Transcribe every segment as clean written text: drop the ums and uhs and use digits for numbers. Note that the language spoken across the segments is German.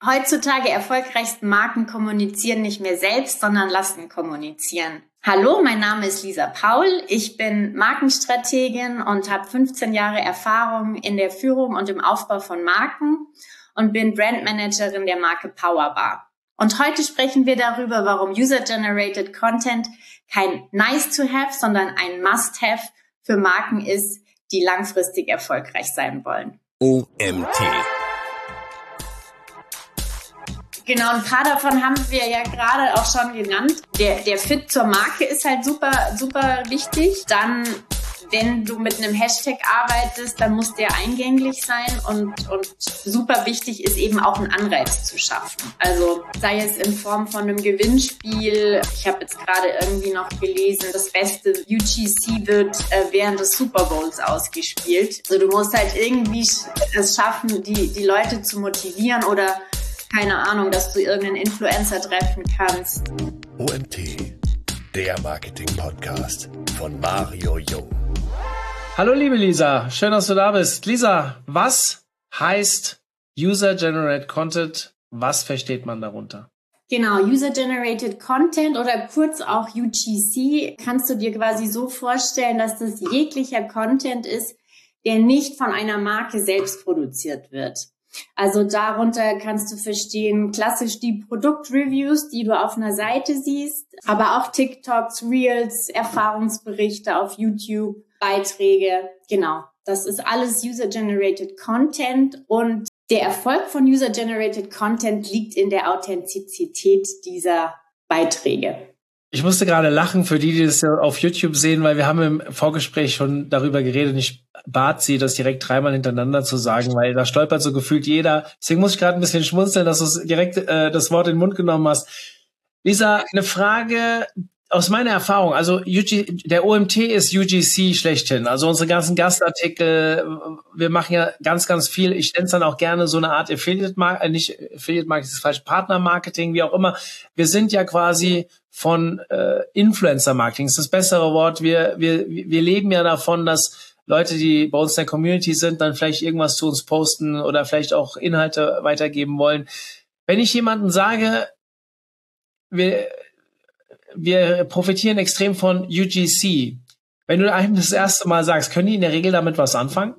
Heutzutage erfolgreichsten Marken kommunizieren nicht mehr selbst, sondern lassen kommunizieren. Hallo, mein Name ist Lisa Paul. Ich bin Markenstrategin und habe 15 Jahre Erfahrung in der Führung und im Aufbau von Marken und bin Brandmanagerin der Marke Powerbar. Und heute sprechen wir darüber, warum User-Generated Content kein Nice-to-have, sondern ein Must-have für Marken ist, die langfristig erfolgreich sein wollen. OMT. Genau, ein paar davon haben wir ja gerade auch schon genannt. Der Fit zur Marke ist halt super, super wichtig. Dann, wenn du mit einem Hashtag arbeitest, dann muss der eingänglich sein und super wichtig ist eben auch einen Anreiz zu schaffen. Also sei es in Form von einem Gewinnspiel. Ich habe jetzt gerade irgendwie noch gelesen, das beste UGC wird während des Super Bowls ausgespielt. Also du musst halt irgendwie es schaffen, die Leute zu motivieren oder keine Ahnung, dass du irgendeinen Influencer treffen kannst. OMT, der Marketing-Podcast von Mario Jung. Hallo liebe Lisa, schön, dass du da bist. Lisa, was heißt User-Generated Content? Was versteht man darunter? Genau, User-Generated Content oder kurz auch UGC kannst du dir quasi so vorstellen, dass das jeglicher Content ist, der nicht von einer Marke selbst produziert wird. Also darunter kannst du verstehen, klassisch die Produktreviews, die du auf einer Seite siehst, aber auch TikToks, Reels, Erfahrungsberichte auf YouTube, Beiträge. Genau, das ist alles User-Generated Content und der Erfolg von User-Generated Content liegt in der Authentizität dieser Beiträge. Ich musste gerade lachen für die das auf YouTube sehen, weil wir haben im Vorgespräch schon darüber geredet. Ich bat sie, das direkt 3-mal hintereinander zu sagen, weil da stolpert so gefühlt jeder. Deswegen muss ich gerade ein bisschen schmunzeln, dass du direkt das Wort in den Mund genommen hast. Lisa, eine Frage aus meiner Erfahrung. Also der OMT ist UGC schlechthin. Also unsere ganzen Gastartikel, wir machen ja ganz, ganz viel. Ich nenne es dann auch gerne so eine Art Affiliate-Marketing, nicht Affiliate-Marketing, das ist falsch, Partner-Marketing, wie auch immer. Wir sind ja quasi von Influencer-Marketing, das ist das bessere Wort. Wir leben ja davon, dass Leute, die bei uns in der Community sind, dann vielleicht irgendwas zu uns posten oder vielleicht auch Inhalte weitergeben wollen. Wenn ich jemandem sage, wir profitieren extrem von UGC. Wenn du einem das erste Mal sagst, können die in der Regel damit was anfangen?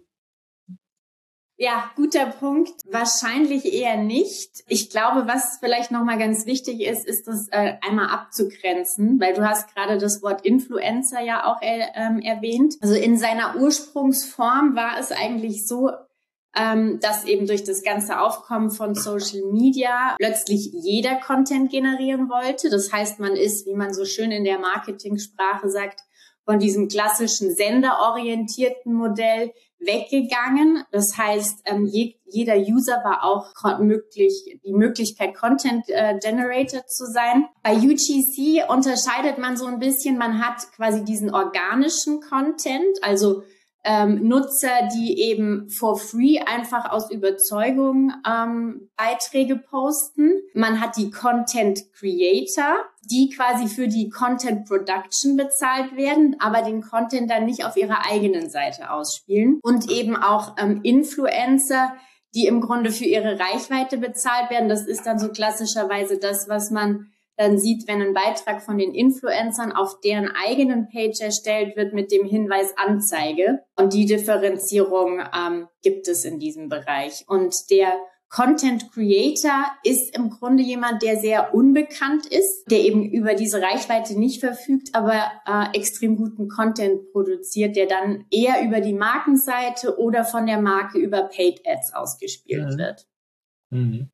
Ja, guter Punkt. Wahrscheinlich eher nicht. Ich glaube, was vielleicht nochmal ganz wichtig ist, ist das einmal abzugrenzen, weil du hast gerade das Wort Influencer ja auch erwähnt. Also in seiner Ursprungsform war es eigentlich so, dass eben durch das ganze Aufkommen von Social Media plötzlich jeder Content generieren wollte. Das heißt, man ist, wie man so schön in der Marketingsprache sagt, von diesem klassischen senderorientierten Modell weggegangen. Das heißt, jeder User war auch die Möglichkeit, Content Generator zu sein. Bei UGC unterscheidet man so ein bisschen, man hat quasi diesen organischen Content, also Nutzer, die eben for free einfach aus Überzeugung Beiträge posten. Man hat die Content Creator, die quasi für die Content Production bezahlt werden, aber den Content dann nicht auf ihrer eigenen Seite ausspielen. Und eben auch Influencer, die im Grunde für ihre Reichweite bezahlt werden. Das ist dann so klassischerweise das, was man dann sieht, wenn ein Beitrag von den Influencern auf deren eigenen Page erstellt wird mit dem Hinweis Anzeige. Und die Differenzierung gibt es in diesem Bereich. Und der Content Creator ist im Grunde jemand, der sehr unbekannt ist, der eben über diese Reichweite nicht verfügt, aber extrem guten Content produziert, der dann eher über die Markenseite oder von der Marke über Paid Ads ausgespielt wird. Mhm.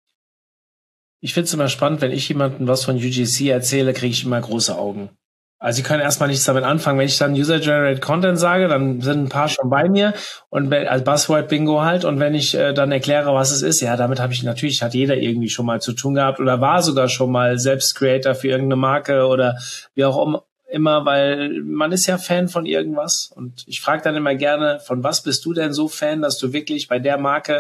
Ich finde es immer spannend, wenn ich jemandem was von UGC erzähle, kriege ich immer große Augen. Also sie können erstmal nichts damit anfangen. Wenn ich dann User-Generated Content sage, dann sind ein paar schon bei mir und als Buzzword-Bingo halt. Und wenn ich dann erkläre, was es ist, ja, damit hat jeder irgendwie schon mal zu tun gehabt oder war sogar schon mal selbst Creator für irgendeine Marke oder wie auch immer, weil man ist ja Fan von irgendwas. Und ich frage dann immer gerne, von was bist du denn so Fan, dass du wirklich bei der Marke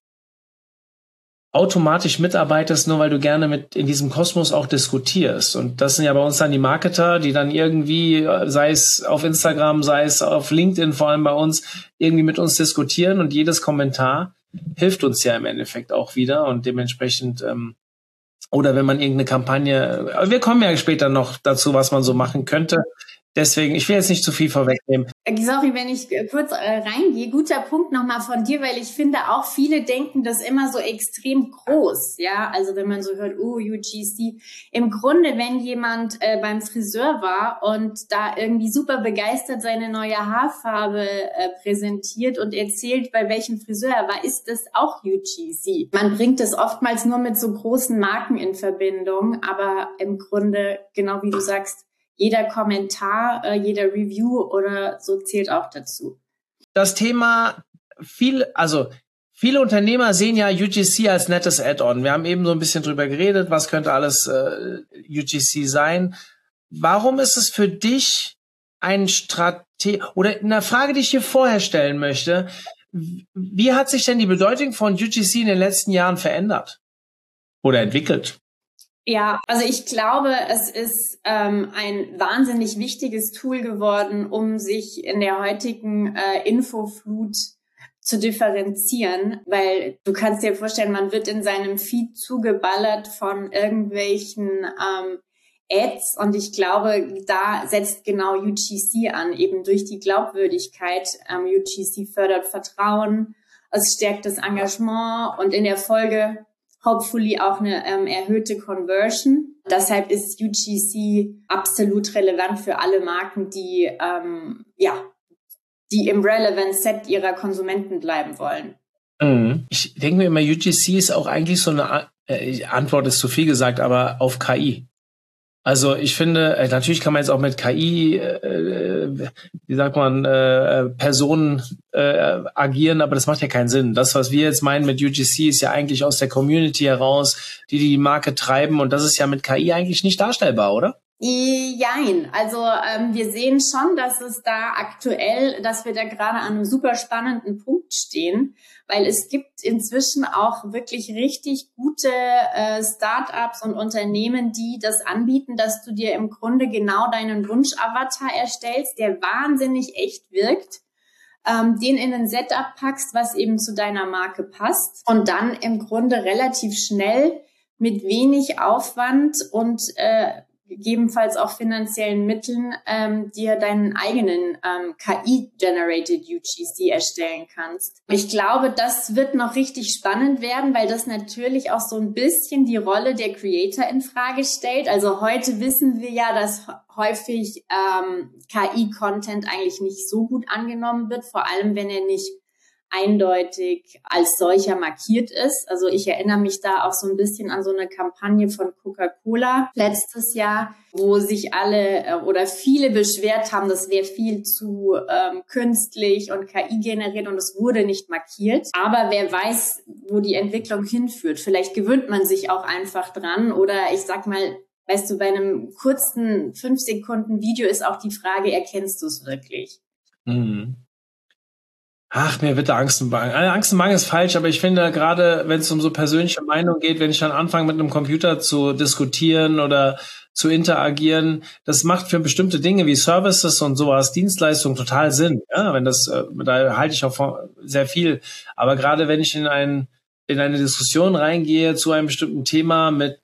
automatisch mitarbeitest, nur weil du gerne mit in diesem Kosmos auch diskutierst. Und das sind ja bei uns dann die Marketer, die dann irgendwie, sei es auf Instagram, sei es auf LinkedIn, vor allem bei uns, irgendwie mit uns diskutieren und jedes Kommentar hilft uns ja im Endeffekt auch wieder und dementsprechend, oder wenn man irgendeine Kampagne, wir kommen ja später noch dazu, was man so machen könnte. Deswegen, ich will jetzt nicht zu viel vorwegnehmen. Sorry, wenn ich kurz reingehe. Guter Punkt nochmal von dir, weil ich finde auch viele denken das immer so extrem groß. Ja, also wenn man so hört, UGC. Im Grunde, wenn jemand beim Friseur war und da irgendwie super begeistert seine neue Haarfarbe präsentiert und erzählt, bei welchem Friseur er war, ist das auch UGC. Man bringt das oftmals nur mit so großen Marken in Verbindung, aber im Grunde, genau wie du sagst, jeder Kommentar, jeder Review oder so zählt auch dazu. Das Thema, viele Unternehmer sehen ja UGC als nettes Add-on. Wir haben eben so ein bisschen drüber geredet, was könnte alles UGC sein. Warum ist es für dich ein oder eine Frage, die ich hier vorher stellen möchte, wie hat sich denn die Bedeutung von UGC in den letzten Jahren verändert oder entwickelt? Ja, also ich glaube, es ist ein wahnsinnig wichtiges Tool geworden, um sich in der heutigen Infoflut zu differenzieren, weil du kannst dir vorstellen, man wird in seinem Feed zugeballert von irgendwelchen Ads und ich glaube, da setzt genau UGC an, eben durch die Glaubwürdigkeit. UGC fördert Vertrauen, es stärkt das Engagement und in der Folge hopefully auch eine erhöhte Conversion. Deshalb ist UGC absolut relevant für alle Marken, die im Relevant Set ihrer Konsumenten bleiben wollen. Ich denke mir immer, UGC ist auch eigentlich so eine Antwort ist zu viel gesagt, aber auf KI. Also ich finde, natürlich kann man jetzt auch mit KI, Personen agieren, aber das macht ja keinen Sinn. Das, was wir jetzt meinen mit UGC, ist ja eigentlich aus der Community heraus, die Marke treiben und das ist ja mit KI eigentlich nicht darstellbar, oder? Jein. Also wir sehen schon, dass wir da gerade an einem super spannenden Punkt stehen, weil es gibt inzwischen auch wirklich richtig gute Startups und Unternehmen, die das anbieten, dass du dir im Grunde genau deinen Wunsch-Avatar erstellst, der wahnsinnig echt wirkt, den in ein Setup packst, was eben zu deiner Marke passt und dann im Grunde relativ schnell mit wenig Aufwand und gegebenenfalls auch finanziellen Mitteln dir deinen eigenen KI-generated UGC erstellen kannst. Ich glaube, das wird noch richtig spannend werden, weil das natürlich auch so ein bisschen die Rolle der Creator in Frage stellt. Also heute wissen wir ja, dass häufig KI-Content eigentlich nicht so gut angenommen wird, vor allem wenn er nicht eindeutig als solcher markiert ist. Also ich erinnere mich da auch so ein bisschen an so eine Kampagne von Coca-Cola letztes Jahr, wo sich alle oder viele beschwert haben, das wäre viel zu künstlich und KI generiert und es wurde nicht markiert. Aber wer weiß, wo die Entwicklung hinführt. Vielleicht gewöhnt man sich auch einfach dran oder ich sag mal, weißt du, bei einem kurzen 5 Sekunden Video ist auch die Frage, erkennst du es wirklich? Mhm. Ach, mir wird da Angst und Bange. Angst und Bange ist falsch, aber ich finde, gerade wenn es um so persönliche Meinung geht, wenn ich dann anfange, mit einem Computer zu diskutieren oder zu interagieren, das macht für bestimmte Dinge wie Services und sowas, Dienstleistungen total Sinn. Ja, wenn das, da halte ich auch sehr viel. Aber gerade wenn ich in eine Diskussion reingehe zu einem bestimmten Thema mit,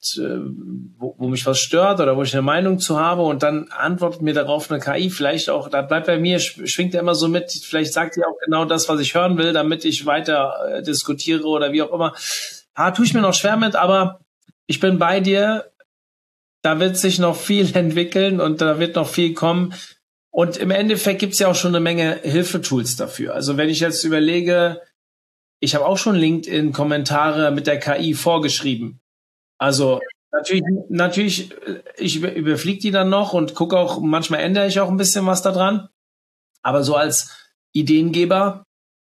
wo mich was stört oder wo ich eine Meinung zu habe und dann antwortet mir darauf eine KI, vielleicht auch, da bleibt bei mir, schwingt er immer so mit, vielleicht sagt sie auch genau das, was ich hören will, damit ich weiter diskutiere oder wie auch immer. Tue ich mir noch schwer mit, aber ich bin bei dir, da wird sich noch viel entwickeln und da wird noch viel kommen. Und im Endeffekt gibt's ja auch schon eine Menge Hilfetools dafür. Also wenn ich jetzt überlege, ich habe auch schon LinkedIn-Kommentare mit der KI vorgeschrieben. Also natürlich, ich überfliege die dann noch und gucke auch, manchmal ändere ich auch ein bisschen was da dran. Aber so als Ideengeber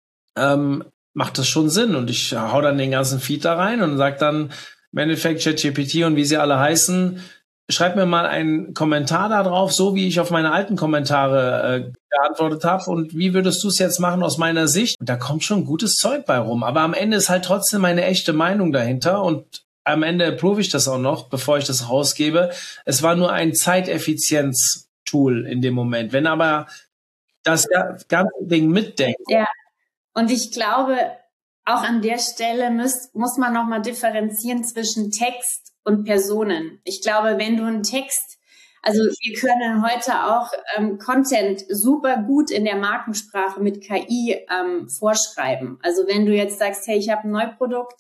macht das schon Sinn. Und ich hau dann den ganzen Feed da rein und sage dann im Endeffekt ChatGPT und wie sie alle heißen, schreib mir mal einen Kommentar da drauf, so wie ich auf meine alten Kommentare geantwortet habe. Und wie würdest du es jetzt machen aus meiner Sicht? Und da kommt schon gutes Zeug bei rum. Aber am Ende ist halt trotzdem meine echte Meinung dahinter. Und am Ende approve ich das auch noch, bevor ich das rausgebe. Es war nur ein Zeiteffizienz-Tool in dem Moment. Wenn aber das ganze Ding mitdenkt. Ja, und ich glaube, auch an der Stelle muss man nochmal differenzieren zwischen Text und Personen. Ich glaube, wenn du einen Text, also wir können heute auch Content super gut in der Markensprache mit KI vorschreiben. Also wenn du jetzt sagst, hey, ich habe ein Neuprodukt,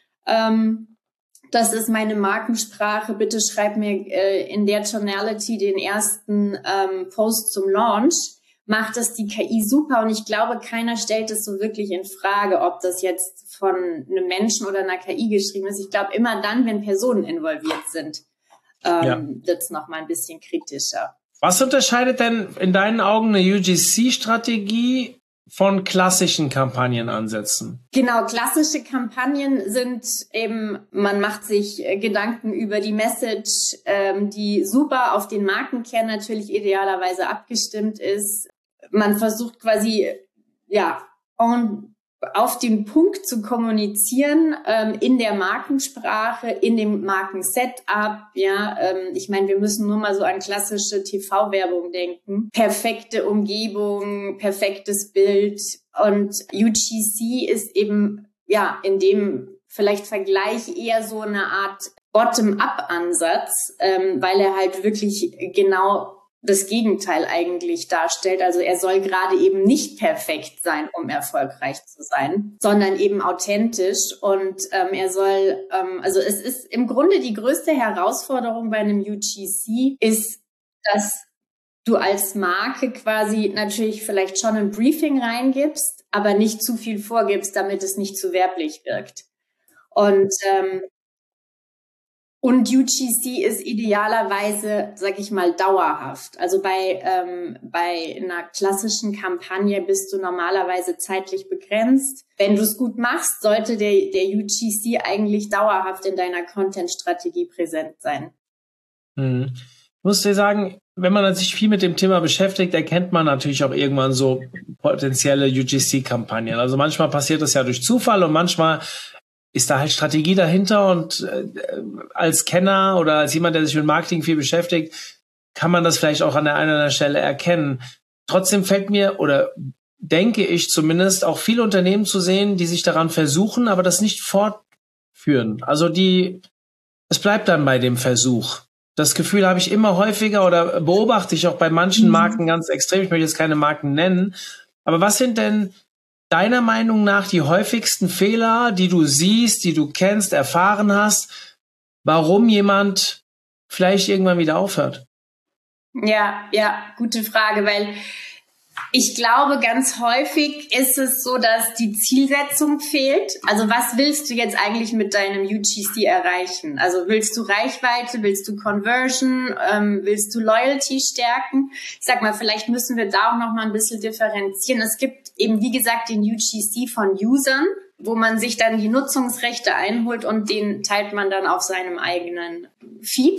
das ist meine Markensprache, bitte schreib mir in der Tonality den ersten Post zum Launch, macht das die KI super. Und ich glaube, keiner stellt es so wirklich in Frage, ob das jetzt von einem Menschen oder einer KI geschrieben ist. Ich glaube, immer dann, wenn Personen involviert sind, wird es noch mal ein bisschen kritischer. Was unterscheidet denn in deinen Augen eine UGC-Strategie von klassischen Kampagnenansätzen? Genau, klassische Kampagnen sind eben, man macht sich Gedanken über die Message, die super auf den Markenkern natürlich idealerweise abgestimmt ist. Man versucht quasi, auf den Punkt zu kommunizieren, in der Markensprache, in dem Markensetup, ich meine, wir müssen nur mal so an klassische TV-Werbung denken. Perfekte Umgebung, perfektes Bild, und UGC ist eben, in dem vielleicht Vergleich eher so eine Art Bottom-up-Ansatz, weil er halt wirklich genau das Gegenteil eigentlich darstellt. Also er soll gerade eben nicht perfekt sein, um erfolgreich zu sein, sondern eben authentisch. Und er soll, also es ist im Grunde die größte Herausforderung bei einem UGC ist, dass du als Marke quasi natürlich vielleicht schon ein Briefing reingibst, aber nicht zu viel vorgibst, damit es nicht zu werblich wirkt. Und UGC ist idealerweise, sag ich mal, dauerhaft. Also bei einer klassischen Kampagne bist du normalerweise zeitlich begrenzt. Wenn du es gut machst, sollte der UGC eigentlich dauerhaft in deiner Content-Strategie präsent sein. Ich muss dir sagen, wenn man sich viel mit dem Thema beschäftigt, erkennt man natürlich auch irgendwann so potenzielle UGC-Kampagnen. Also manchmal passiert das ja durch Zufall und manchmal ist da halt Strategie dahinter, und als Kenner oder als jemand, der sich mit Marketing viel beschäftigt, kann man das vielleicht auch an der einen oder anderen Stelle erkennen. Trotzdem fällt mir, oder denke ich zumindest, auch viele Unternehmen zu sehen, die sich daran versuchen, aber das nicht fortführen. Also es bleibt dann bei dem Versuch. Das Gefühl habe ich immer häufiger oder beobachte ich auch bei manchen Marken ganz extrem. Ich möchte jetzt keine Marken nennen, aber was sind denn deiner Meinung nach die häufigsten Fehler, die du siehst, die du kennst, erfahren hast, warum jemand vielleicht irgendwann wieder aufhört? Ja, gute Frage, weil ich glaube, ganz häufig ist es so, dass die Zielsetzung fehlt. Also was willst du jetzt eigentlich mit deinem UGC erreichen? Also willst du Reichweite, willst du Conversion, willst du Loyalty stärken? Ich sag mal, vielleicht müssen wir da auch noch mal ein bisschen differenzieren. Es gibt eben, wie gesagt, den UGC von Usern, wo man sich dann die Nutzungsrechte einholt und den teilt man dann auf seinem eigenen Feed.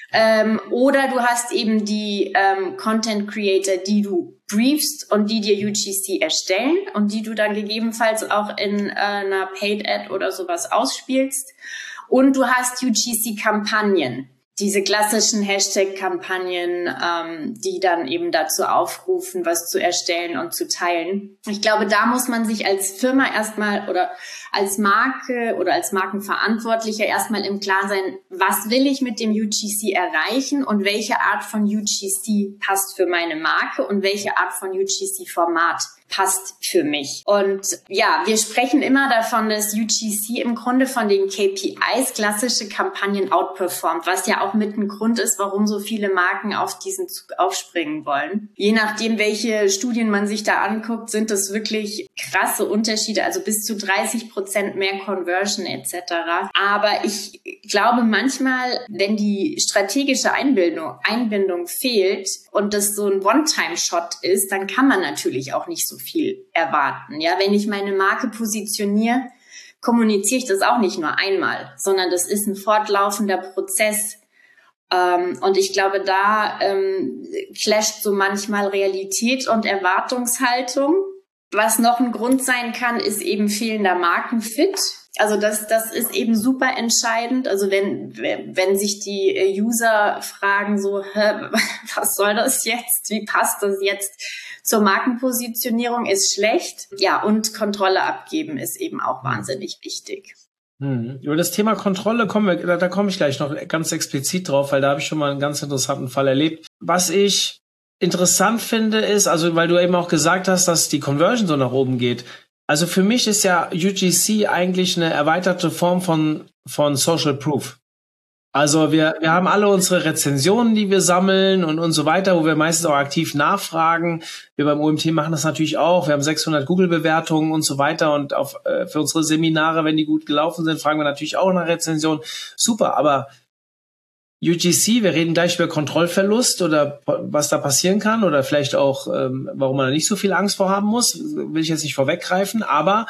Oder du hast eben die Content Creator, die du briefst und die dir UGC erstellen und die du dann gegebenenfalls auch in einer Paid Ad oder sowas ausspielst. Und du hast UGC-Kampagnen, diese klassischen Hashtag-Kampagnen, die dann eben dazu aufrufen, was zu erstellen und zu teilen. Ich glaube, da muss man sich als Firma erstmal oder als Marke oder als Markenverantwortlicher erstmal im Klaren sein, was will ich mit dem UGC erreichen und welche Art von UGC passt für meine Marke und welche Art von UGC-Format passt für mich. Und ja, wir sprechen immer davon, dass UGC im Grunde von den KPIs klassische Kampagnen outperformt, was ja auch mit ein Grund ist, warum so viele Marken auf diesen Zug aufspringen wollen. Je nachdem, welche Studien man sich da anguckt, sind das wirklich krasse Unterschiede, also bis zu 30% mehr Conversion etc. Aber ich glaube manchmal, wenn die strategische Einbindung fehlt und das so ein One-Time-Shot ist, dann kann man natürlich auch nicht so viel erwarten. Ja, wenn ich meine Marke positioniere, kommuniziere ich das auch nicht nur einmal, sondern das ist ein fortlaufender Prozess. Und ich glaube, da clasht so manchmal Realität und Erwartungshaltung. Was noch ein Grund sein kann, ist eben fehlender Markenfit. Also das ist eben super entscheidend. Also wenn sich die User fragen so, was soll das jetzt? Wie passt das jetzt zur Markenpositionierung? Ist schlecht. Ja, und Kontrolle abgeben ist eben auch wahnsinnig wichtig. Über das Thema Kontrolle da komme ich gleich noch ganz explizit drauf, weil da habe ich schon mal einen ganz interessanten Fall erlebt. Was ich interessant finde ist, also weil du eben auch gesagt hast, dass die Conversion so nach oben geht. Also für mich ist ja UGC eigentlich eine erweiterte Form von Social Proof. Also wir haben alle unsere Rezensionen, die wir sammeln und so weiter, wo wir meistens auch aktiv nachfragen. Wir beim OMT machen das natürlich auch. Wir haben 600 Google-Bewertungen und so weiter und für unsere Seminare, wenn die gut gelaufen sind, fragen wir natürlich auch nach Rezensionen. Super, aber UGC, wir reden gleich über Kontrollverlust oder was da passieren kann oder vielleicht auch, warum man da nicht so viel Angst vor haben muss, will ich jetzt nicht vorweggreifen, aber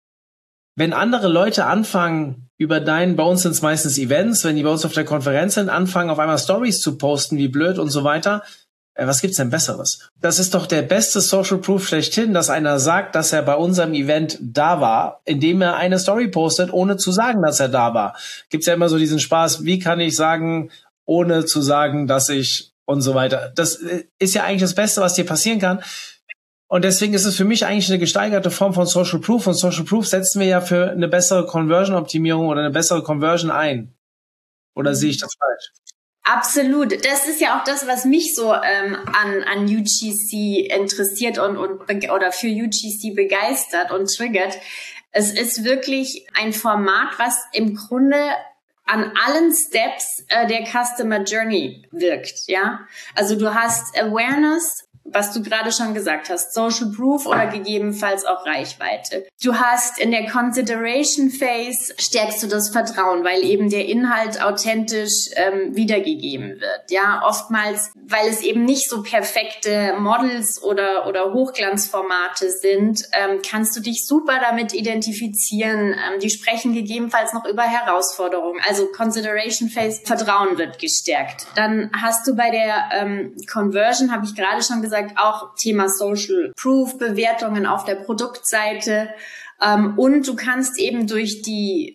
wenn andere Leute anfangen, bei uns sind es meistens Events, wenn die bei uns auf der Konferenz sind, anfangen auf einmal Stories zu posten, wie blöd und so weiter, was gibt's denn Besseres? Das ist doch der beste Social Proof schlechthin, dass einer sagt, dass er bei unserem Event da war, indem er eine Story postet, ohne zu sagen, dass er da war. Gibt's ja immer so diesen Spaß, wie kann ich sagen, ohne zu sagen, dass ich und so weiter. Das ist ja eigentlich das Beste, was dir passieren kann. Und deswegen ist es für mich eigentlich eine gesteigerte Form von Social Proof. Und Social Proof setzen wir ja für eine bessere Conversion-Optimierung oder eine bessere Conversion ein. Oder sehe ich das falsch? Absolut. Das ist ja auch das, was mich so an UGC interessiert oder für UGC begeistert und triggert. Es ist wirklich ein Format, was im Grunde an allen Steps der Customer Journey wirkt, ja. Also du hast Awareness, was du gerade schon gesagt hast, Social Proof oder gegebenenfalls auch Reichweite. Du hast in der Consideration Phase stärkst du das Vertrauen, weil eben der Inhalt authentisch wiedergegeben wird. Ja, oftmals, weil es eben nicht so perfekte Models oder Hochglanzformate sind, kannst du dich super damit identifizieren. Die sprechen gegebenenfalls noch über Herausforderungen. Also Consideration Phase, Vertrauen wird gestärkt. Dann hast du bei der Conversion, habe ich gerade schon gesagt, auch Thema Social Proof, Bewertungen auf der Produktseite. Und du kannst eben durch die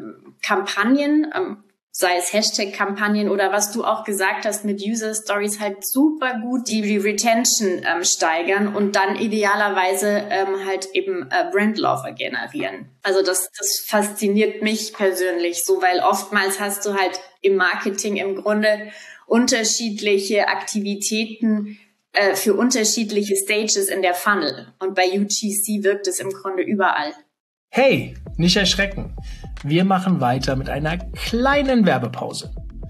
Kampagnen, sei es Hashtag-Kampagnen oder was du auch gesagt hast mit User Stories, halt super gut die Retention steigern und dann idealerweise halt eben Brand Love generieren. Also das fasziniert mich persönlich so, weil oftmals hast du halt im Marketing im Grunde unterschiedliche Aktivitäten für unterschiedliche Stages in der Funnel. Und bei UGC wirkt es im Grunde überall. Hey, nicht erschrecken. Wir machen weiter mit einer kleinen Werbepause.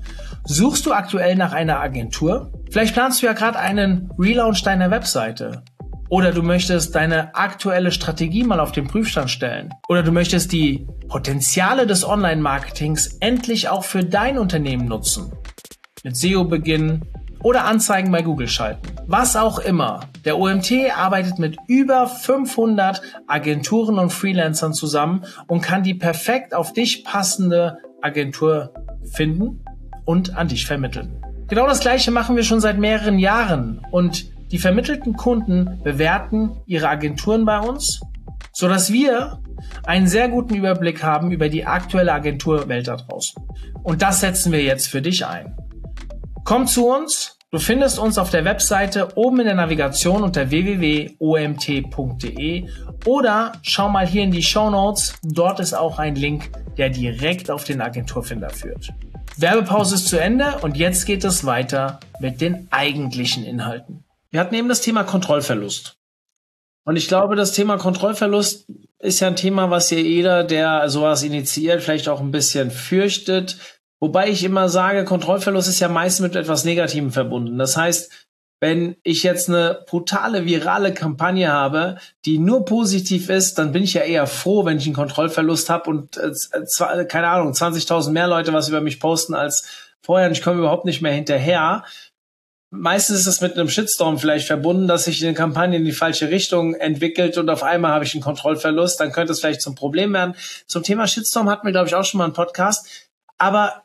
Suchst du aktuell nach einer Agentur? Vielleicht planst du ja gerade einen Relaunch deiner Webseite. Oder du möchtest deine aktuelle Strategie mal auf den Prüfstand stellen. Oder du möchtest die Potenziale des Online-Marketings endlich auch für dein Unternehmen nutzen. Mit SEO beginnen oder Anzeigen bei Google schalten. Was auch immer. Der OMT arbeitet mit über 500 Agenturen und Freelancern zusammen und kann die perfekt auf dich passende Agentur finden und an dich vermitteln. Genau das Gleiche machen wir schon seit mehreren Jahren und die vermittelten Kunden bewerten ihre Agenturen bei uns, sodass wir einen sehr guten Überblick haben über die aktuelle Agenturwelt da draußen. Und das setzen wir jetzt für dich ein. Komm zu uns, du findest uns auf der Webseite oben in der Navigation unter www.omt.de oder schau mal hier in die Shownotes, dort ist auch ein Link, der direkt auf den Agenturfinder führt. Werbepause ist zu Ende und jetzt geht es weiter mit den eigentlichen Inhalten. Wir hatten eben das Thema Kontrollverlust. Und ich glaube, das Thema Kontrollverlust ist ja ein Thema, was ja jeder, der sowas initiiert, vielleicht auch ein bisschen fürchtet. Wobei ich immer sage, Kontrollverlust ist ja meist mit etwas Negativem verbunden. Das heißt, wenn ich jetzt eine brutale, virale Kampagne habe, die nur positiv ist, dann bin ich ja eher froh, wenn ich einen Kontrollverlust habe und, keine Ahnung, 20.000 mehr Leute was über mich posten als vorher und ich komme überhaupt nicht mehr hinterher. Meistens ist es mit einem Shitstorm vielleicht verbunden, dass sich eine Kampagne in die falsche Richtung entwickelt und auf einmal habe ich einen Kontrollverlust. Dann könnte es vielleicht zum Problem werden. Zum Thema Shitstorm hatten wir, glaube ich, auch schon mal einen Podcast. Aber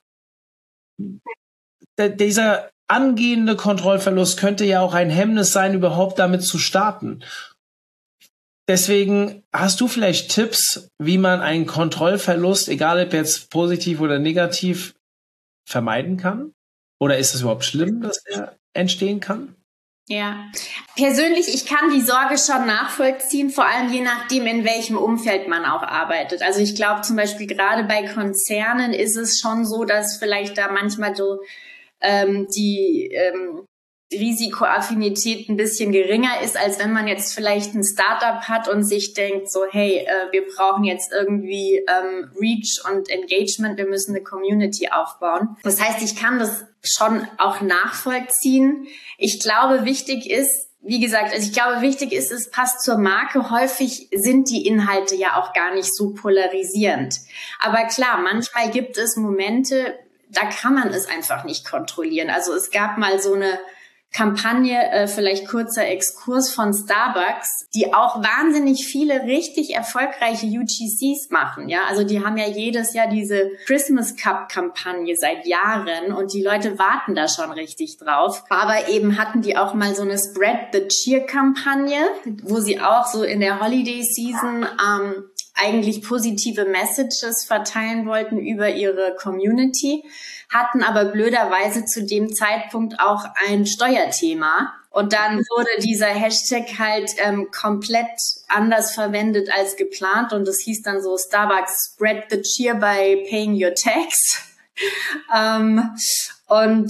dieser angehende Kontrollverlust könnte ja auch ein Hemmnis sein, überhaupt damit zu starten. deswegen hast du vielleicht Tipps, wie man einen Kontrollverlust, egal ob jetzt positiv oder negativ, vermeiden kann? Oder ist es überhaupt schlimm, dass er entstehen kann? Ja, persönlich, ich kann die Sorge schon nachvollziehen, vor allem je nachdem, in welchem Umfeld man auch arbeitet. Also ich glaube zum Beispiel gerade bei Konzernen ist es schon so, dass vielleicht da manchmal so die Risikoaffinität ein bisschen geringer ist, als wenn man jetzt vielleicht ein Startup hat und sich denkt so, hey, wir brauchen jetzt irgendwie Reach und Engagement, wir müssen eine Community aufbauen. Das heißt, ich kann das schon auch nachvollziehen. Ich glaube, wichtig ist, wie gesagt, es passt zur Marke. Häufig sind die Inhalte ja auch gar nicht so polarisierend. Aber klar, manchmal gibt es Momente, da kann man es einfach nicht kontrollieren. Also es gab mal so eine Kampagne, vielleicht kurzer Exkurs von Starbucks, die auch wahnsinnig viele richtig erfolgreiche UGCs machen, ja. Also die haben ja jedes Jahr diese Christmas Cup Kampagne seit Jahren und die Leute warten da schon richtig drauf. Aber eben hatten die auch mal so eine Spread the Cheer Kampagne, wo sie auch so in der Holiday Season eigentlich positive Messages verteilen wollten über ihre Community, hatten aber blöderweise zu dem Zeitpunkt auch ein Steuerthema. Und dann wurde dieser Hashtag halt komplett anders verwendet als geplant. Und das hieß dann so Starbucks Spread the Cheer by paying your tax. Und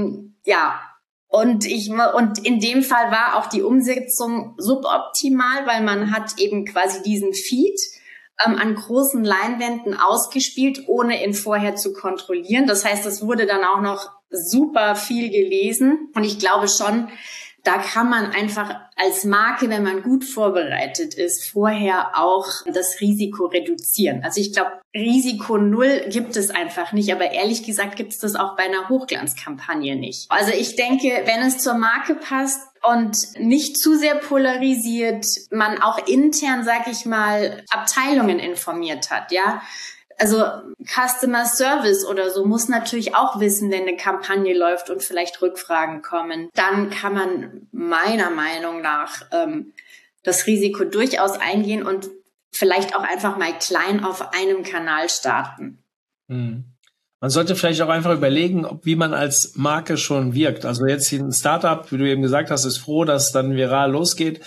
in dem Fall war auch die Umsetzung suboptimal, weil man hat eben quasi diesen Feed an großen Leinwänden ausgespielt, ohne ihn vorher zu kontrollieren. Das heißt, es wurde dann auch noch super viel gelesen. Und ich glaube schon, da kann man einfach als Marke, wenn man gut vorbereitet ist, vorher auch das Risiko reduzieren. Also ich glaube, Risiko 0 gibt es einfach nicht. Aber ehrlich gesagt gibt es das auch bei einer Hochglanzkampagne nicht. Also ich denke, wenn es zur Marke passt, und nicht zu sehr polarisiert, man auch intern, sag ich mal, Abteilungen informiert hat, ja. Also Customer Service oder so muss natürlich auch wissen, wenn eine Kampagne läuft und vielleicht Rückfragen kommen. Dann kann man meiner Meinung nach das Risiko durchaus eingehen und vielleicht auch einfach mal klein auf einem Kanal starten. Man sollte vielleicht auch einfach überlegen, wie man als Marke schon wirkt. Also jetzt hier ein Startup, wie du eben gesagt hast, ist froh, dass es dann viral losgeht.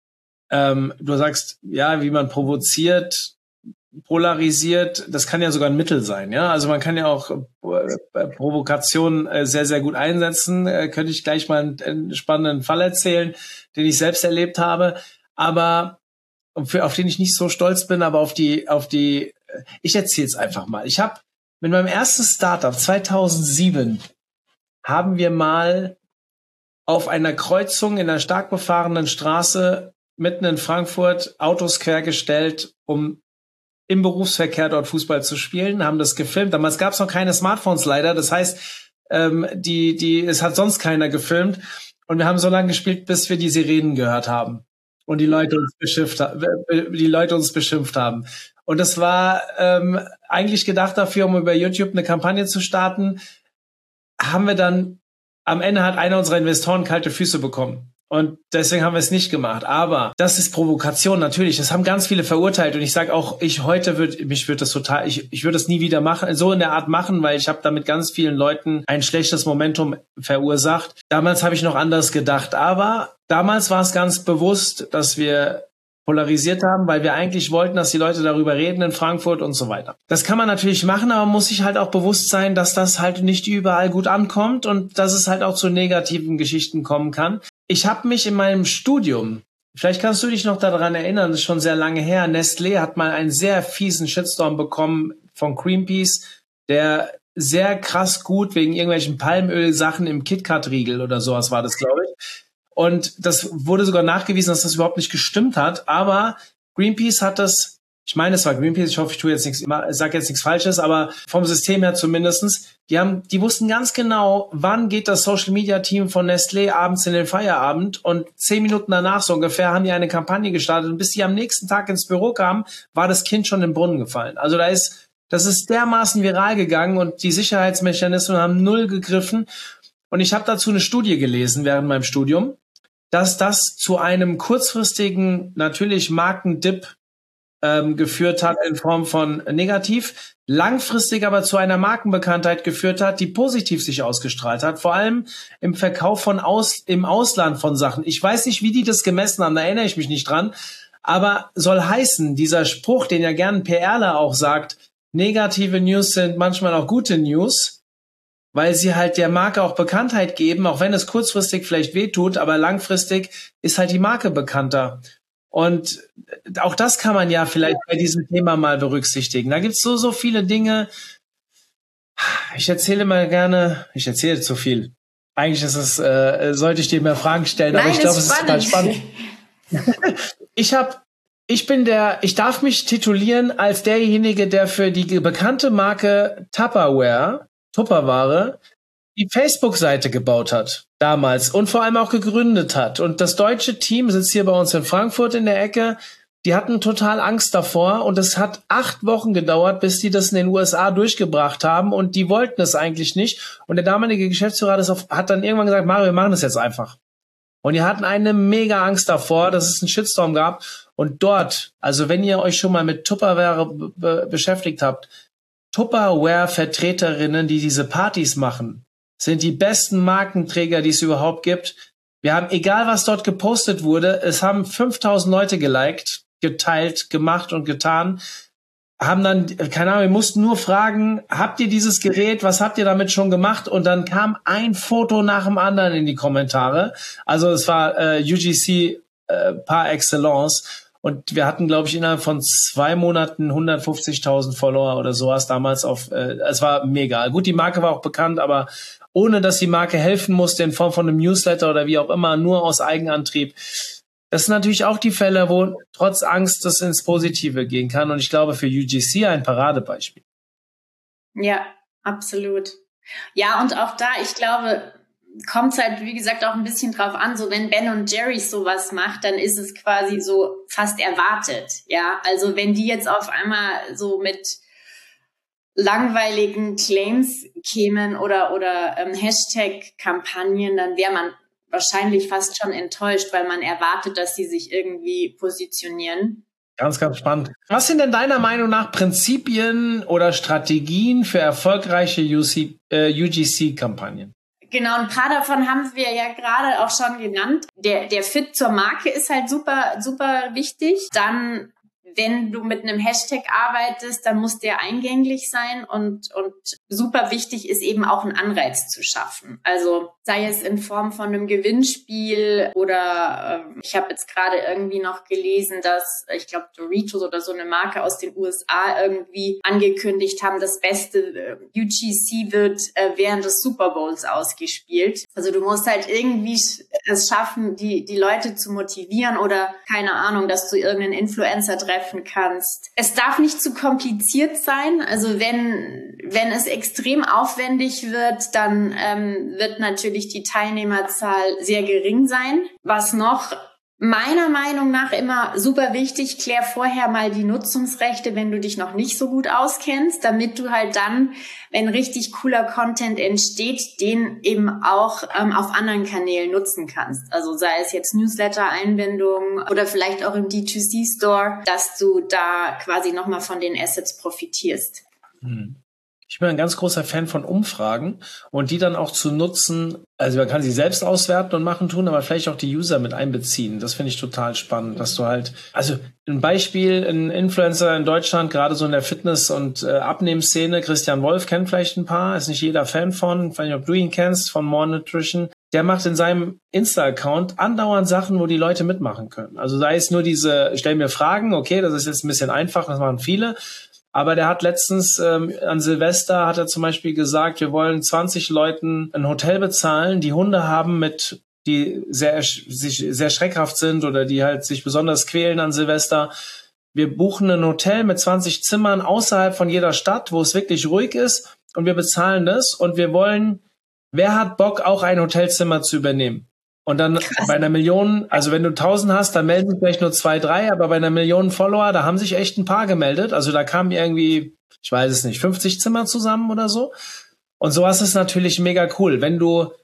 Du sagst, ja, wie man provoziert, polarisiert, das kann ja sogar ein Mittel sein. Ja, also man kann ja auch Provokation sehr, sehr gut einsetzen. Könnte ich gleich mal einen spannenden Fall erzählen, den ich selbst erlebt habe, aber auf den ich nicht so stolz bin, aber ich erzähle es einfach mal. Ich habe mit meinem ersten Startup 2007 haben wir mal auf einer Kreuzung in einer stark befahrenen Straße mitten in Frankfurt Autos quergestellt, um im Berufsverkehr dort Fußball zu spielen, haben das gefilmt. Damals gab es noch keine Smartphones leider. Das heißt, es hat sonst keiner gefilmt. Und wir haben so lange gespielt, bis wir die Sirenen gehört haben und die Leute uns beschimpft haben. Und das war eigentlich gedacht dafür, um über YouTube eine Kampagne zu starten. Haben wir dann, am Ende hat einer unserer Investoren kalte Füße bekommen. Und deswegen haben wir es nicht gemacht. Aber das ist Provokation, natürlich. Das haben ganz viele verurteilt. Und ich sage auch, ich würde es nie wieder machen, so in der Art machen, weil ich habe damit ganz vielen Leuten ein schlechtes Momentum verursacht. Damals habe ich noch anders gedacht. Aber damals war es ganz bewusst, dass wir polarisiert haben, weil wir eigentlich wollten, dass die Leute darüber reden in Frankfurt und so weiter. Das kann man natürlich machen, aber man muss sich halt auch bewusst sein, dass das halt nicht überall gut ankommt und dass es halt auch zu negativen Geschichten kommen kann. Ich habe mich in meinem Studium, vielleicht kannst du dich noch daran erinnern, das ist schon sehr lange her, Nestlé hat mal einen sehr fiesen Shitstorm bekommen von Greenpeace, der sehr krass gut wegen irgendwelchen Palmöl-Sachen im KitKat-Riegel oder sowas war das, glaube ich. Und das wurde sogar nachgewiesen, dass das überhaupt nicht gestimmt hat. Aber Greenpeace hat das, ich meine, es war Greenpeace, ich hoffe, ich sage jetzt nichts Falsches, aber vom System her zumindestens, die wussten ganz genau, wann geht das Social-Media-Team von Nestlé abends in den Feierabend. Und 10 Minuten danach so ungefähr haben die eine Kampagne gestartet. Und bis die am nächsten Tag ins Büro kamen, war das Kind schon im Brunnen gefallen. Also das ist dermaßen viral gegangen und die Sicherheitsmechanismen haben null gegriffen. Und ich habe dazu eine Studie gelesen während meinem Studium. dass das zu einem kurzfristigen, natürlich Markendip geführt hat in Form von negativ, langfristig aber zu einer Markenbekanntheit geführt hat, die positiv sich ausgestrahlt hat, vor allem im Verkauf im Ausland von Sachen. Ich weiß nicht, wie die das gemessen haben, da erinnere ich mich nicht dran, aber soll heißen, dieser Spruch, den ja gern ein PRler auch sagt, negative News sind manchmal auch gute News, weil sie halt der Marke auch Bekanntheit geben, auch wenn es kurzfristig vielleicht wehtut, aber langfristig ist halt die Marke bekannter. Und auch das kann man ja vielleicht bei diesem Thema mal berücksichtigen. Da gibt's so viele Dinge. Ich erzähle zu viel. Eigentlich ist es, sollte ich dir mehr Fragen stellen, Nein, aber ich glaube, es ist total spannend. Ich darf mich titulieren als derjenige, der für die bekannte Marke Tupperware die Facebook-Seite gebaut hat, damals, und vor allem auch gegründet hat. Und das deutsche Team sitzt hier bei uns in Frankfurt in der Ecke. Die hatten total Angst davor und es hat 8 Wochen gedauert, bis die das in den USA durchgebracht haben und die wollten es eigentlich nicht. Und der damalige Geschäftsführer hat dann irgendwann gesagt, Mario, wir machen das jetzt einfach. Und die hatten eine mega Angst davor, dass es einen Shitstorm gab. Und dort, also wenn ihr euch schon mal mit Tupperware beschäftigt habt, Tupperware-Vertreterinnen, die diese Partys machen, sind die besten Markenträger, die es überhaupt gibt. Wir haben, egal was dort gepostet wurde, es haben 5000 Leute geliked, geteilt, gemacht und getan, haben dann, keine Ahnung, wir mussten nur fragen, habt ihr dieses Gerät, was habt ihr damit schon gemacht? Und dann kam ein Foto nach dem anderen in die Kommentare. Also es war UGC par excellence. Und wir hatten, glaube ich, innerhalb von 2 Monaten 150.000 Follower oder sowas damals es war mega. Gut, die Marke war auch bekannt, aber ohne dass die Marke helfen musste in Form von einem Newsletter oder wie auch immer, nur aus Eigenantrieb. Das sind natürlich auch die Fälle, wo trotz Angst das ins Positive gehen kann. Und ich glaube, für UGC ein Paradebeispiel. Ja, absolut. Ja, und auch da, ich glaube, kommt es halt, wie gesagt, auch ein bisschen drauf an, so wenn Ben & Jerry's sowas macht, dann ist es quasi so fast erwartet, ja. Also wenn die jetzt auf einmal so mit langweiligen Claims kämen oder Hashtag-Kampagnen, dann wäre man wahrscheinlich fast schon enttäuscht, weil man erwartet, dass sie sich irgendwie positionieren. Ganz, ganz spannend. Was sind denn deiner Meinung nach Prinzipien oder Strategien für erfolgreiche UGC-Kampagnen? Genau, ein paar davon haben wir ja gerade auch schon genannt. Der Fit zur Marke ist halt super, super wichtig. Dann, wenn du mit einem Hashtag arbeitest, dann muss der eingänglich sein und super wichtig ist eben auch einen Anreiz zu schaffen. Also sei es in Form von einem Gewinnspiel oder ich habe jetzt gerade irgendwie noch gelesen, dass ich glaube Doritos oder so eine Marke aus den USA irgendwie angekündigt haben, das beste UGC wird während des Super Bowls ausgespielt. Also du musst halt irgendwie es schaffen, die Leute zu motivieren oder keine Ahnung, dass du irgendeinen Influencer treffen kannst. Es darf nicht zu kompliziert sein. Also wenn es extrem aufwendig wird, dann wird natürlich die Teilnehmerzahl sehr gering sein. Was noch? Meiner Meinung nach immer super wichtig, klär vorher mal die Nutzungsrechte, wenn du dich noch nicht so gut auskennst, damit du halt dann, wenn richtig cooler Content entsteht, den eben auch auf anderen Kanälen nutzen kannst. Also sei es jetzt Newsletter-Einbindung oder vielleicht auch im D2C-Store, dass du da quasi nochmal von den Assets profitierst. Ich bin ein ganz großer Fan von Umfragen und die dann auch zu nutzen. Also man kann sie selbst auswerten und machen tun, aber vielleicht auch die User mit einbeziehen. Das finde ich total spannend, dass du halt, also ein Beispiel, ein Influencer in Deutschland, gerade so in der Fitness- und Abnehmszene, Christian Wolf kennt vielleicht ein paar, ist nicht jeder Fan von, ich weiß nicht, ob du ihn kennst, von More Nutrition. Der macht in seinem Insta-Account andauernd Sachen, wo die Leute mitmachen können. Also sei es nur stell mir Fragen, okay, das ist jetzt ein bisschen einfach, das machen viele. Aber der hat letztens an Silvester hat er zum Beispiel gesagt, wir wollen 20 Leuten ein Hotel bezahlen, die Hunde haben, die sehr schreckhaft sind oder die halt sich besonders quälen an Silvester. Wir buchen ein Hotel mit 20 Zimmern außerhalb von jeder Stadt, wo es wirklich ruhig ist und wir bezahlen das und wir wollen, wer hat Bock, auch ein Hotelzimmer zu übernehmen? Und dann bei 1 Million, also wenn du 1000 hast, dann melden sich vielleicht nur 2, 3, aber bei 1 Million Follower, da haben sich echt ein paar gemeldet. Also da kamen irgendwie, ich weiß es nicht, 50 Zimmer zusammen oder so. Und sowas ist natürlich mega cool. Wenn du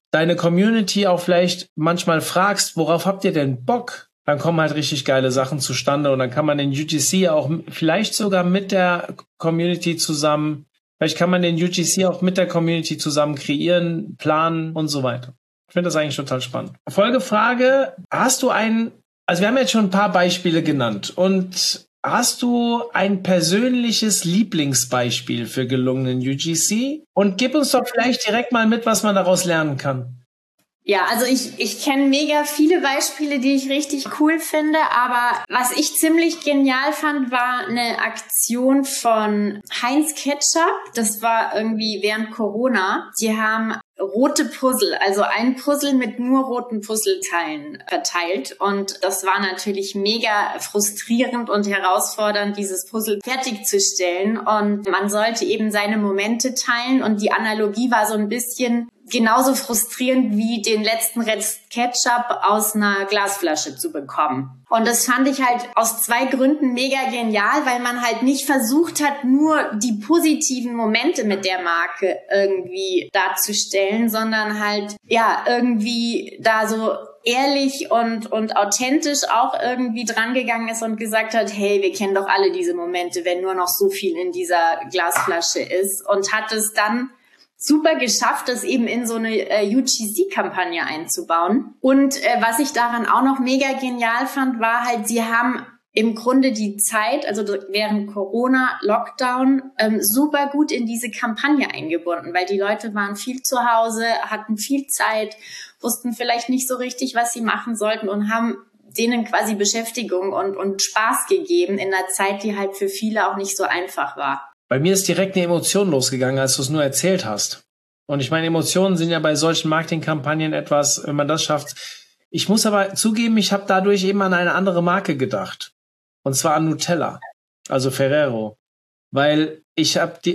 deine Community auch vielleicht manchmal fragst, worauf habt ihr denn Bock? Dann kommen halt richtig geile Sachen zustande und dann kann man den UGC auch vielleicht sogar mit der Community zusammen, vielleicht kann man den UGC auch mit der Community zusammen kreieren, planen und so weiter. Ich finde das eigentlich total spannend. Folgefrage, also wir haben jetzt schon ein paar Beispiele genannt und hast du ein persönliches Lieblingsbeispiel für gelungenen UGC? Und gib uns doch vielleicht direkt mal mit, was man daraus lernen kann. Ja, also ich kenne mega viele Beispiele, die ich richtig cool finde, aber was ich ziemlich genial fand, war eine Aktion von Heinz Ketchup. Das war irgendwie während Corona. Die haben rote Puzzle, also ein Puzzle mit nur roten Puzzleteilen verteilt und das war natürlich mega frustrierend und herausfordernd, dieses Puzzle fertigzustellen und man sollte eben seine Momente teilen und die Analogie war so ein bisschen genauso frustrierend wie den letzten Rest Ketchup aus einer Glasflasche zu bekommen. Und das fand ich halt aus 2 Gründen mega genial, weil man halt nicht versucht hat, nur die positiven Momente mit der Marke irgendwie darzustellen, sondern halt, ja, irgendwie da so ehrlich und authentisch auch irgendwie drangegangen ist und gesagt hat, hey, wir kennen doch alle diese Momente, wenn nur noch so viel in dieser Glasflasche ist und hat es dann super geschafft, das eben in so eine UGC-Kampagne einzubauen. Und was ich daran auch noch mega genial fand, war halt, sie haben im Grunde die Zeit, also während Corona-Lockdown, super gut in diese Kampagne eingebunden, weil die Leute waren viel zu Hause, hatten viel Zeit, wussten vielleicht nicht so richtig, was sie machen sollten und haben denen quasi Beschäftigung und Spaß gegeben in einer Zeit, die halt für viele auch nicht so einfach war. Bei mir ist direkt eine Emotion losgegangen, als du es nur erzählt hast. Und ich meine, Emotionen sind ja bei solchen Marketingkampagnen etwas, wenn man das schafft. Ich muss aber zugeben, ich habe dadurch eben an eine andere Marke gedacht. Und zwar an Nutella, also Ferrero. Weil ich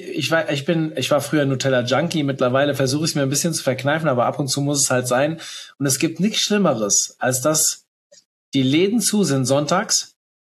war früher Nutella-Junkie, mittlerweile versuche ich es mir ein bisschen zu verkneifen, aber ab und zu muss es halt sein. Und es gibt nichts Schlimmeres, als dass die Läden zu sind sonntags.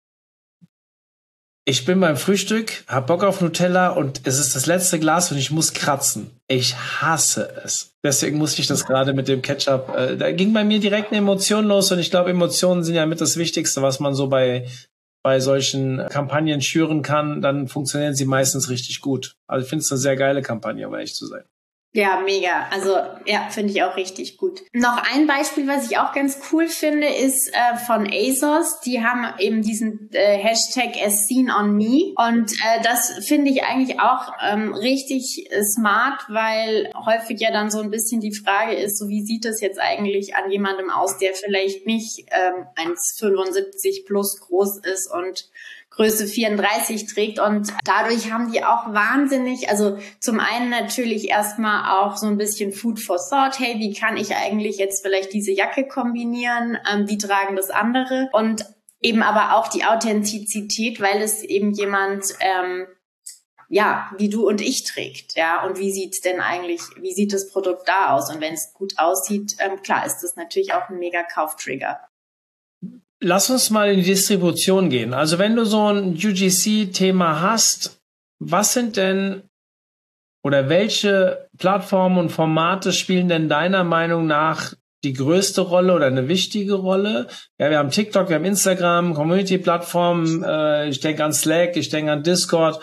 Ich bin beim Frühstück, hab Bock auf Nutella und es ist das letzte Glas und ich muss kratzen. Ich hasse es. Deswegen musste ich das gerade mit dem Ketchup, da ging bei mir direkt eine Emotion los und ich glaube, Emotionen sind ja mit das Wichtigste, was man so bei solchen Kampagnen schüren kann. Dann funktionieren sie meistens richtig gut. Also ich finde es eine sehr geile Kampagne, um ehrlich zu sein. Ja, mega. Also ja, finde ich auch richtig gut. Noch ein Beispiel, was ich auch ganz cool finde, ist von ASOS. Die haben eben diesen Hashtag as seen on me und das finde ich eigentlich auch richtig smart, weil häufig ja dann so ein bisschen die Frage ist, so wie sieht das jetzt eigentlich an jemandem aus, der vielleicht nicht 1,75 plus groß ist und Größe 34 trägt und dadurch haben die auch wahnsinnig, also zum einen natürlich erstmal auch so ein bisschen Food for Thought, hey, wie kann ich eigentlich jetzt vielleicht diese Jacke kombinieren, wie tragen das andere und eben aber auch die Authentizität, weil es eben jemand, wie du und ich trägt, ja, und wie sieht das Produkt da aus und wenn es gut aussieht, klar ist das natürlich auch ein mega Kauftrigger. Lass uns mal in die Distribution gehen. Also wenn du so ein UGC-Thema hast, was sind denn oder welche Plattformen und Formate spielen denn deiner Meinung nach die größte Rolle oder eine wichtige Rolle? Ja, wir haben TikTok, wir haben Instagram, Community-Plattformen, ich denke an Slack, ich denke an Discord.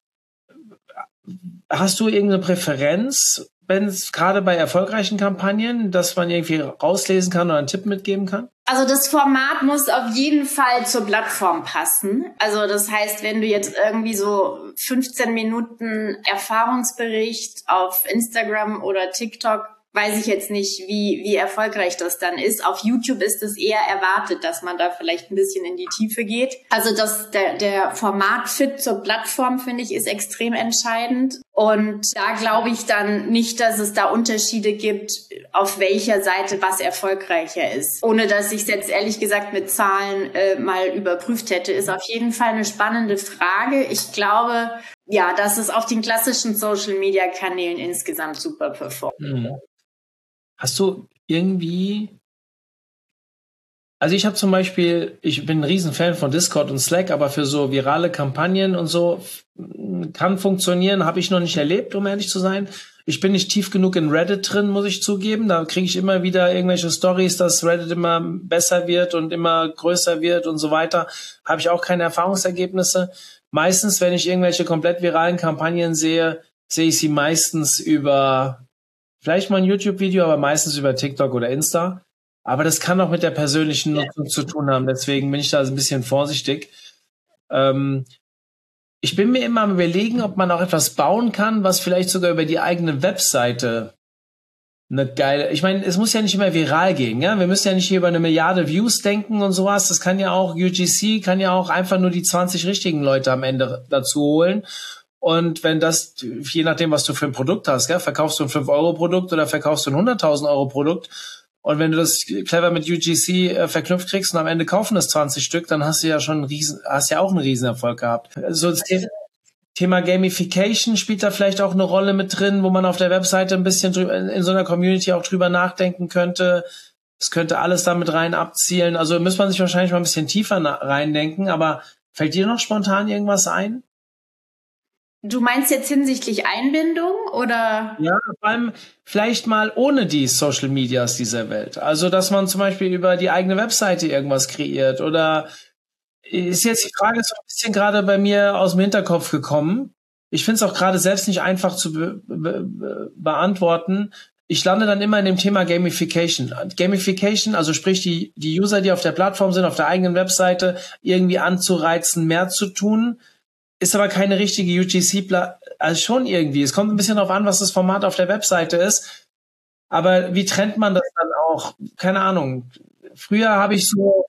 Hast du irgendeine Präferenz, wenn es gerade bei erfolgreichen Kampagnen, dass man irgendwie rauslesen kann oder einen Tipp mitgeben kann? Also das Format muss auf jeden Fall zur Plattform passen. Also das heißt, wenn du jetzt irgendwie so 15 Minuten Erfahrungsbericht auf Instagram oder TikTok, weiß ich jetzt nicht, wie erfolgreich das dann ist. Auf YouTube ist es eher erwartet, dass man da vielleicht ein bisschen in die Tiefe geht. Also der Formatfit zur Plattform, finde ich, ist extrem entscheidend. Und da glaube ich dann nicht, dass es da Unterschiede gibt, auf welcher Seite was erfolgreicher ist. Ohne dass ich es jetzt ehrlich gesagt mit Zahlen mal überprüft hätte, ist auf jeden Fall eine spannende Frage. Ich glaube, ja, dass es auf den klassischen Social-Media-Kanälen insgesamt super performt. Hast du irgendwie... Also ich habe zum Beispiel, ich bin ein Riesenfan von Discord und Slack, aber für so virale Kampagnen und so kann funktionieren, habe ich noch nicht erlebt, um ehrlich zu sein. Ich bin nicht tief genug in Reddit drin, muss ich zugeben. Da kriege ich immer wieder irgendwelche Stories, dass Reddit immer besser wird und immer größer wird und so weiter. Habe ich auch keine Erfahrungsergebnisse. Meistens, wenn ich irgendwelche komplett viralen Kampagnen sehe ich sie meistens über vielleicht mal ein YouTube-Video, aber meistens über TikTok oder Insta. Aber das kann auch mit der persönlichen Nutzung zu tun haben. Deswegen bin ich da ein bisschen vorsichtig. Ich bin mir immer am Überlegen, ob man auch etwas bauen kann, was vielleicht sogar über die eigene Webseite eine geile... Ich meine, es muss ja nicht immer viral gehen. Ja? Wir müssen ja nicht hier über 1 Milliarde Views denken und sowas. Das kann ja auch, UGC kann ja auch einfach nur die 20 richtigen Leute am Ende dazu holen. Und wenn das, je nachdem, was du für ein Produkt hast, ja, verkaufst du ein 5-Euro-Produkt oder verkaufst du ein 100.000 Euro Produkt, und wenn du das clever mit UGC verknüpft kriegst und am Ende kaufen das 20 Stück, dann hast du ja schon auch einen Riesenerfolg gehabt. So das Thema Gamification spielt da vielleicht auch eine Rolle mit drin, wo man auf der Webseite ein bisschen in so einer Community auch drüber nachdenken könnte. Es könnte alles damit rein abzielen. Also muss man sich wahrscheinlich mal ein bisschen tiefer reindenken, aber fällt dir noch spontan irgendwas ein? Du meinst jetzt hinsichtlich Einbindung oder? Ja, vor allem vielleicht mal ohne die Social Medias dieser Welt. Also, dass man zum Beispiel über die eigene Webseite irgendwas kreiert oder ist jetzt die Frage so ein bisschen gerade bei mir aus dem Hinterkopf gekommen. Ich finde es auch gerade selbst nicht einfach zu beantworten. Ich lande dann immer in dem Thema Gamification. Gamification, also sprich die User, die auf der Plattform sind, auf der eigenen Webseite, irgendwie anzureizen, mehr zu tun. Ist aber keine richtige UGC, also schon irgendwie. Es kommt ein bisschen darauf an, was das Format auf der Webseite ist. Aber wie trennt man das dann auch? Keine Ahnung. Früher habe ich so...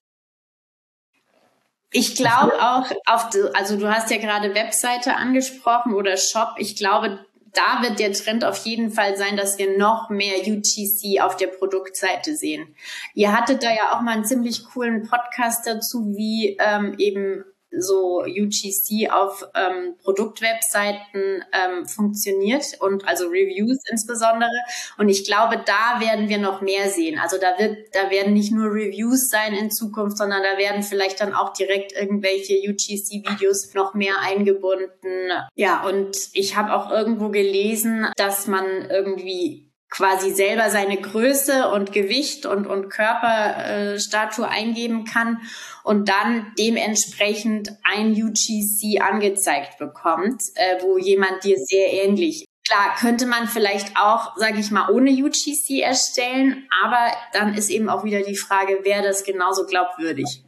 Ich glaube auch, also du hast ja gerade Webseite angesprochen oder Shop. Ich glaube, da wird der Trend auf jeden Fall sein, dass wir noch mehr UGC auf der Produktseite sehen. Ihr hattet da ja auch mal einen ziemlich coolen Podcast dazu, wie eben so UGC auf Produktwebseiten funktioniert und also Reviews insbesondere. Und ich glaube, da werden wir noch mehr sehen. Also da werden nicht nur Reviews sein in Zukunft, sondern da werden vielleicht dann auch direkt irgendwelche UGC-Videos noch mehr eingebunden. Ja, und ich habe auch irgendwo gelesen, dass man irgendwie quasi selber seine Größe und Gewicht und Körperstatur eingeben kann und dann dementsprechend ein UGC angezeigt bekommt, wo jemand dir sehr ähnlich. Klar, könnte man vielleicht auch, sage ich mal, ohne UGC erstellen, aber dann ist eben auch wieder die Frage, wäre das genauso glaubwürdig,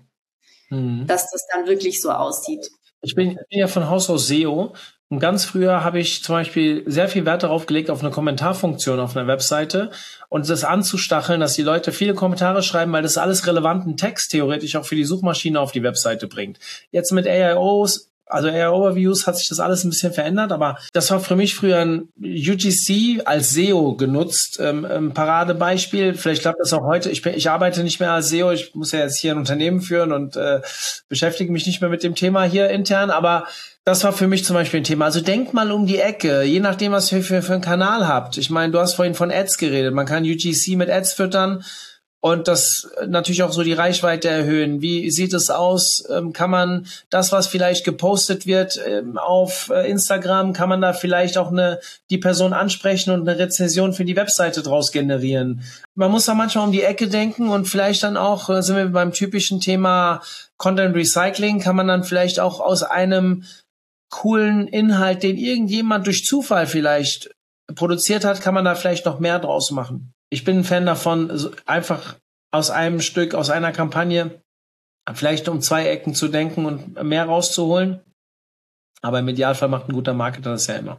dass das dann wirklich so aussieht. Ich bin ja von Haus aus SEO. Und ganz früher habe ich zum Beispiel sehr viel Wert darauf gelegt, auf eine Kommentarfunktion auf einer Webseite und das anzustacheln, dass die Leute viele Kommentare schreiben, weil das alles relevanten Text theoretisch auch für die Suchmaschine auf die Webseite bringt. Jetzt mit AIOs, also AI-Overviews, hat sich das alles ein bisschen verändert, aber das war für mich früher ein UGC als SEO genutzt, Paradebeispiel. Vielleicht klappt das auch heute. Ich arbeite nicht mehr als SEO, ich muss ja jetzt hier ein Unternehmen führen und beschäftige mich nicht mehr mit dem Thema hier intern, aber das war für mich zum Beispiel ein Thema. Also denkt mal um die Ecke, je nachdem, was ihr für einen Kanal habt. Ich meine, du hast vorhin von Ads geredet. Man kann UGC mit Ads füttern und das natürlich auch so die Reichweite erhöhen. Wie sieht es aus? Kann man das, was vielleicht gepostet wird auf Instagram, kann man da vielleicht auch die Person ansprechen und eine Rezension für die Webseite draus generieren? Man muss da manchmal um die Ecke denken und vielleicht dann auch, sind wir beim typischen Thema Content Recycling, kann man dann vielleicht auch aus einem coolen Inhalt, den irgendjemand durch Zufall vielleicht produziert hat, kann man da vielleicht noch mehr draus machen. Ich bin ein Fan davon, einfach aus einem Stück, aus einer Kampagne, vielleicht um 2 Ecken zu denken und mehr rauszuholen. Aber im Idealfall macht ein guter Marketer das ja immer.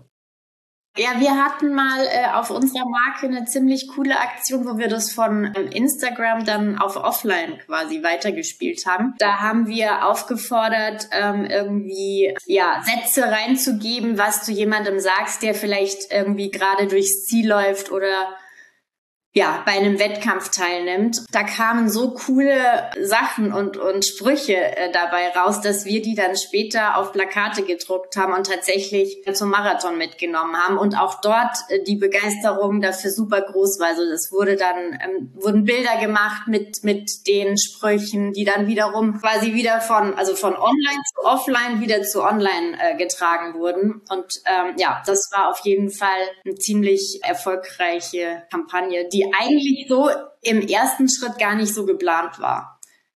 Ja, wir hatten mal auf unserer Marke eine ziemlich coole Aktion, wo wir das von Instagram dann auf Offline quasi weitergespielt haben. Da haben wir aufgefordert, irgendwie Sätze reinzugeben, was du jemandem sagst, der vielleicht irgendwie gerade durchs Ziel läuft oder bei einem Wettkampf teilnimmt. Da kamen so coole Sachen und Sprüche dabei raus, dass wir die dann später auf Plakate gedruckt haben und tatsächlich zum Marathon mitgenommen haben. Und auch dort die Begeisterung dafür super groß war. Also das wurden Bilder gemacht mit den Sprüchen, die dann wiederum quasi wieder von online zu offline wieder zu online getragen wurden. Und das war auf jeden Fall eine ziemlich erfolgreiche Kampagne, die eigentlich so im ersten Schritt gar nicht so geplant war.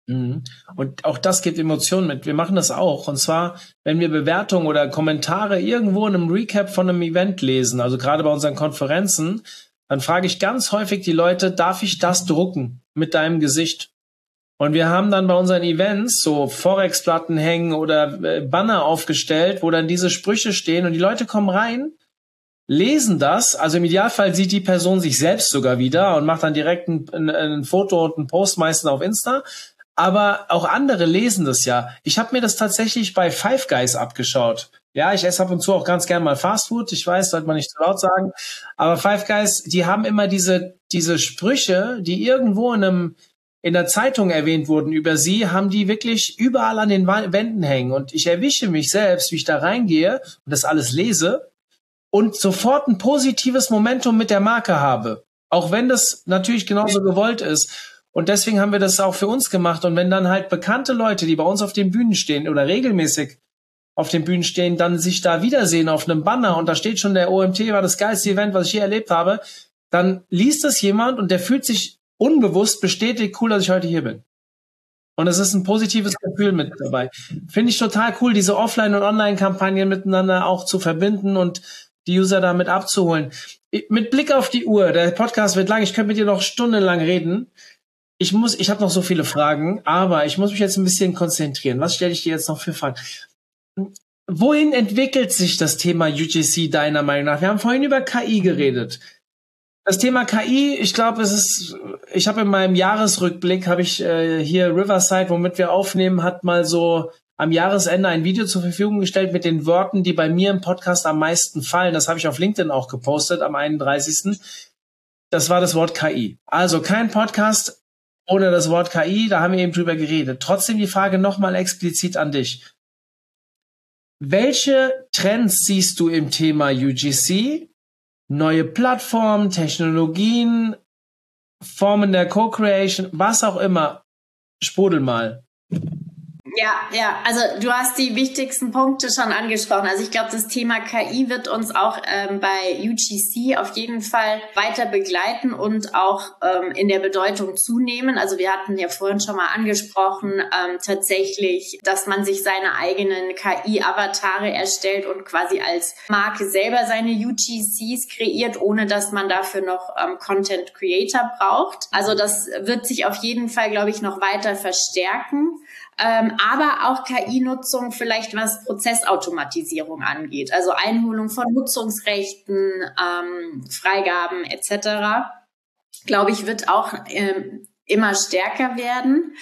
Und auch das gibt Emotionen mit. Wir machen das auch. Und zwar, wenn wir Bewertungen oder Kommentare irgendwo in einem Recap von einem Event lesen, also gerade bei unseren Konferenzen, dann frage ich ganz häufig die Leute, darf ich das drucken mit deinem Gesicht? Und wir haben dann bei unseren Events so Forex-Platten hängen oder Banner aufgestellt, wo dann diese Sprüche stehen und die Leute kommen rein, lesen das, also im Idealfall sieht die Person sich selbst sogar wieder und macht dann direkt ein Foto und einen Post meistens auf Insta, aber auch andere lesen das ja. Ich habe mir das tatsächlich bei Five Guys abgeschaut. Ja, ich esse ab und zu auch ganz gern mal Fastfood, ich weiß, sollte man nicht zu laut sagen, aber Five Guys, die haben immer diese Sprüche, die irgendwo in der Zeitung erwähnt wurden über sie, haben die wirklich überall an den Wänden hängen und ich erwische mich selbst, wie ich da reingehe und das alles lese und sofort ein positives Momentum mit der Marke habe. Auch wenn das natürlich genauso gewollt ist. Und deswegen haben wir das auch für uns gemacht. Und wenn dann halt bekannte Leute, die bei uns auf den Bühnen stehen oder regelmäßig auf den Bühnen stehen, dann sich da wiedersehen auf einem Banner und da steht schon, der OMT war das geilste Event, was ich je erlebt habe, dann liest das jemand und der fühlt sich unbewusst bestätigt, cool, dass ich heute hier bin. Und es ist ein positives Gefühl mit dabei. Finde ich total cool, diese Offline- und Online-Kampagnen miteinander auch zu verbinden und die User damit abzuholen. Mit Blick auf die Uhr, der Podcast wird lang, ich könnte mit dir noch stundenlang reden. Ich habe noch so viele Fragen, aber ich muss mich jetzt ein bisschen konzentrieren. Was stelle ich dir jetzt noch für Fragen? Wohin entwickelt sich das Thema UGC deiner Meinung nach? Wir haben vorhin über KI geredet. Das Thema KI, ich glaube, ich habe in meinem Jahresrückblick, hier Riverside, womit wir aufnehmen, hat mal so am Jahresende ein Video zur Verfügung gestellt mit den Worten, die bei mir im Podcast am meisten fallen. Das habe ich auf LinkedIn auch gepostet am 31. Das war das Wort KI. Also kein Podcast ohne das Wort KI, da haben wir eben drüber geredet. Trotzdem die Frage nochmal explizit an dich. Welche Trends siehst du im Thema UGC? Neue Plattformen, Technologien, Formen der Co-Creation, was auch immer. Sprudel mal. Ja, also du hast die wichtigsten Punkte schon angesprochen. Also ich glaube, das Thema KI wird uns auch bei UGC auf jeden Fall weiter begleiten und auch in der Bedeutung zunehmen. Also wir hatten ja vorhin schon mal angesprochen, tatsächlich, dass man sich seine eigenen KI-Avatare erstellt und quasi als Marke selber seine UGCs kreiert, ohne dass man dafür noch Content Creator braucht. Also das wird sich auf jeden Fall, glaube ich, noch weiter verstärken. Aber auch KI-Nutzung vielleicht was Prozessautomatisierung angeht, also Einholung von Nutzungsrechten, Freigaben etc., glaube ich, wird auch immer stärker werden.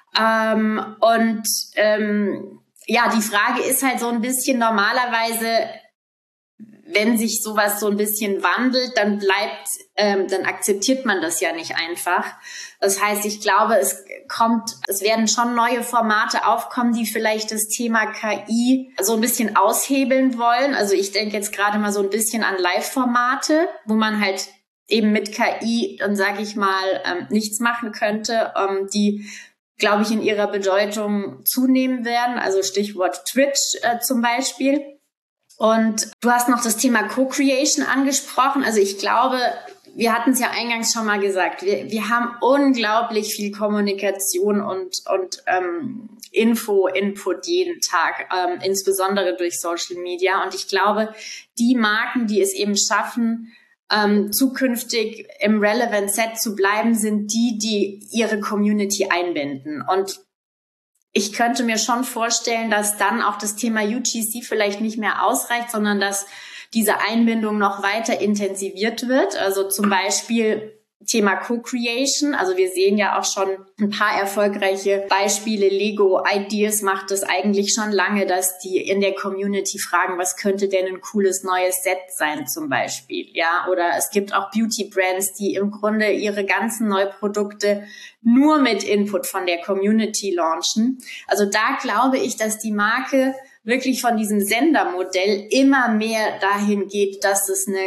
Die Frage ist halt so ein bisschen normalerweise, wenn sich sowas so ein bisschen wandelt, dann akzeptiert man das ja nicht einfach. Das heißt, ich glaube, es werden schon neue Formate aufkommen, die vielleicht das Thema KI so ein bisschen aushebeln wollen. Also ich denke jetzt gerade mal so ein bisschen an Live-Formate, wo man halt eben mit KI, dann sage ich mal, nichts machen könnte, die, glaube ich, in ihrer Bedeutung zunehmen werden. Also Stichwort Twitch zum Beispiel. Und du hast noch das Thema Co-Creation angesprochen. Also ich glaube, wir hatten es ja eingangs schon mal gesagt, wir haben unglaublich viel Kommunikation und Info-Input jeden Tag, insbesondere durch Social Media. Und ich glaube, die Marken, die es eben schaffen, zukünftig im Relevant Set zu bleiben, sind die ihre Community einbinden. Und ich könnte mir schon vorstellen, dass dann auch das Thema UGC vielleicht nicht mehr ausreicht, sondern dass diese Einbindung noch weiter intensiviert wird. Also zum Beispiel Thema Co-Creation. Also wir sehen ja auch schon ein paar erfolgreiche Beispiele. Lego Ideas macht es eigentlich schon lange, dass die in der Community fragen, was könnte denn ein cooles neues Set sein zum Beispiel. Ja, oder es gibt auch Beauty-Brands, die im Grunde ihre ganzen Neuprodukte nur mit Input von der Community launchen. Also da glaube ich, dass die Marke wirklich von diesem Sendermodell immer mehr dahin geht, dass es eine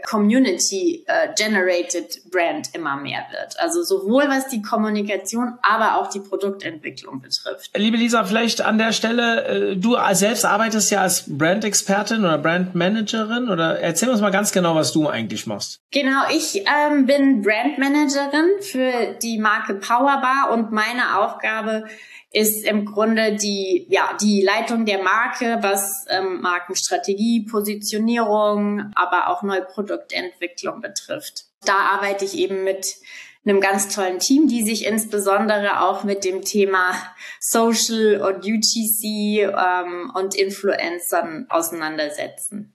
Community-generated Brand immer mehr wird. Also sowohl was die Kommunikation, aber auch die Produktentwicklung betrifft. Liebe Lisa, vielleicht an der Stelle, du selbst arbeitest ja als Brand-Expertin oder Brand-Managerin, oder erzähl uns mal ganz genau, was du eigentlich machst. Genau, ich bin Brand-Managerin für die Marke Powerbar und meine Aufgabe ist im Grunde die Leitung der Marke, was Markenstrategie, Positionierung, aber auch neue Produktentwicklung betrifft. Da arbeite ich eben mit einem ganz tollen Team, die sich insbesondere auch mit dem Thema Social und UGC und Influencern auseinandersetzen.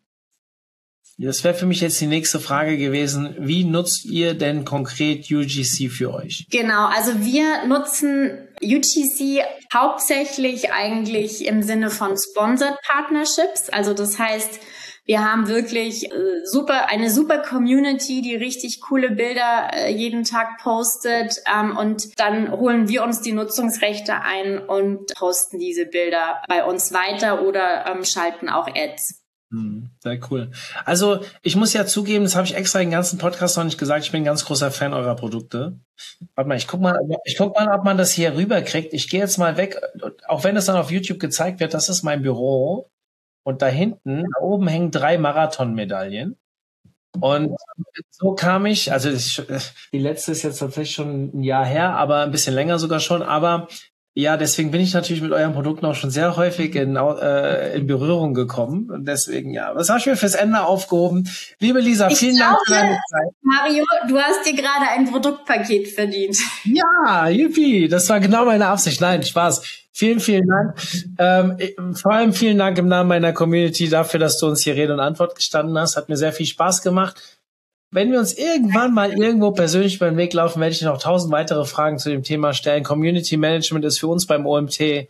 Das wäre für mich jetzt die nächste Frage gewesen. Wie nutzt ihr denn konkret UGC für euch? Genau, also wir nutzen UGC hauptsächlich eigentlich im Sinne von Sponsored Partnerships. Also das heißt, wir haben wirklich eine super Community, die richtig coole Bilder jeden Tag postet, und dann holen wir uns die Nutzungsrechte ein und posten diese Bilder bei uns weiter oder schalten auch Ads. Sehr cool. Also ich muss ja zugeben, das habe ich extra den ganzen Podcast noch nicht gesagt, ich bin ein ganz großer Fan eurer Produkte. Warte mal, ich guck mal, ob man das hier rüberkriegt. Ich gehe jetzt mal weg, auch wenn es dann auf YouTube gezeigt wird, das ist mein Büro. Und da hinten, da oben hängen 3 Marathon-Medaillen. Und so kam ich, also die letzte ist jetzt tatsächlich schon ein Jahr her, aber ein bisschen länger sogar schon, aber ja, deswegen bin ich natürlich mit euren Produkten auch schon sehr häufig in Berührung gekommen. Und deswegen, ja, was habe ich mir fürs Ende aufgehoben? Liebe Lisa, vielen Dank für deine Zeit. Mario, du hast dir gerade ein Produktpaket verdient. Ja, yippie, das war genau meine Absicht. Nein, Spaß. Vielen, vielen Dank. Vor allem vielen Dank im Namen meiner Community dafür, dass du uns hier Rede und Antwort gestanden hast. Hat mir sehr viel Spaß gemacht. Wenn wir uns irgendwann mal irgendwo persönlich über den Weg laufen, werde ich noch 1000 weitere Fragen zu dem Thema stellen. Community Management ist für uns beim OMT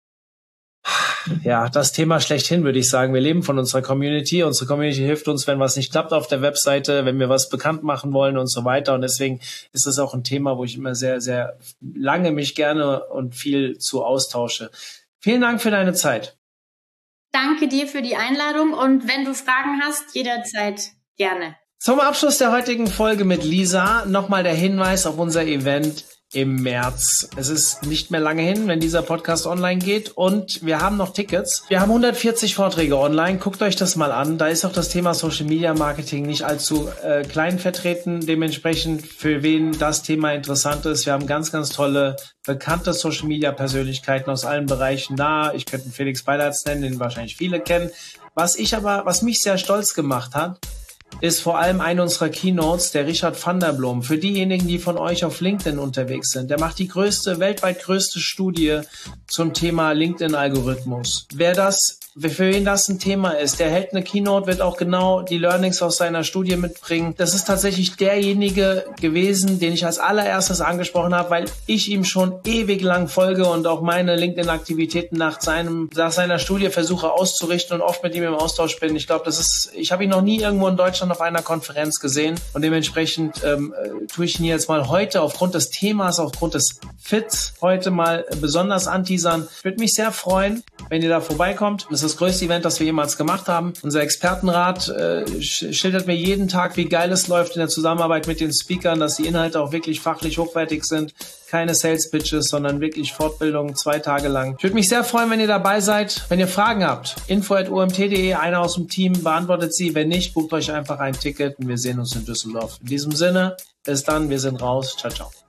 ja das Thema schlechthin, würde ich sagen. Wir leben von unserer Community. Unsere Community hilft uns, wenn was nicht klappt auf der Webseite, wenn wir was bekannt machen wollen und so weiter. Und deswegen ist das auch ein Thema, wo ich immer sehr, sehr lange mich gerne und viel zu austausche. Vielen Dank für deine Zeit. Danke dir für die Einladung und wenn du Fragen hast, jederzeit gerne. Zum Abschluss der heutigen Folge mit Lisa nochmal der Hinweis auf unser Event im März. Es ist nicht mehr lange hin, wenn dieser Podcast online geht und wir haben noch Tickets. Wir haben 140 Vorträge online. Guckt euch das mal an. Da ist auch das Thema Social Media Marketing nicht allzu klein vertreten. Dementsprechend, für wen das Thema interessant ist. Wir haben ganz, ganz tolle, bekannte Social Media Persönlichkeiten aus allen Bereichen da. Ich könnte Felix Beidertz nennen, den wahrscheinlich viele kennen. Was mich sehr stolz gemacht hat, ist vor allem eine unserer Keynotes, der Richard van der Blom. Für diejenigen, die von euch auf LinkedIn unterwegs sind, der macht die weltweit größte Studie zum Thema LinkedIn-Algorithmus. Für wen das ein Thema ist, der hält eine Keynote, wird auch genau die Learnings aus seiner Studie mitbringen. Das ist tatsächlich derjenige gewesen, den ich als allererstes angesprochen habe, weil ich ihm schon ewig lang folge und auch meine LinkedIn-Aktivitäten nach seiner Studie versuche auszurichten und oft mit ihm im Austausch bin. Ich glaube, ich habe ihn noch nie irgendwo in Deutschland auf einer Konferenz gesehen und dementsprechend tue ich ihn jetzt mal heute aufgrund des Themas, aufgrund des Fits heute mal besonders anteasern. Ich würde mich sehr freuen, wenn ihr da vorbeikommt. Das ist das größte Event, das wir jemals gemacht haben. Unser Expertenrat schildert mir jeden Tag, wie geil es läuft in der Zusammenarbeit mit den Speakern, dass die Inhalte auch wirklich fachlich hochwertig sind. Keine Sales-Pitches, sondern wirklich Fortbildungen 2 Tage lang. Ich würde mich sehr freuen, wenn ihr dabei seid. Wenn ihr Fragen habt, info@omt.de, einer aus dem Team beantwortet sie. Wenn nicht, bucht euch einfach ein Ticket und wir sehen uns in Düsseldorf. In diesem Sinne, bis dann, wir sind raus. Ciao, ciao.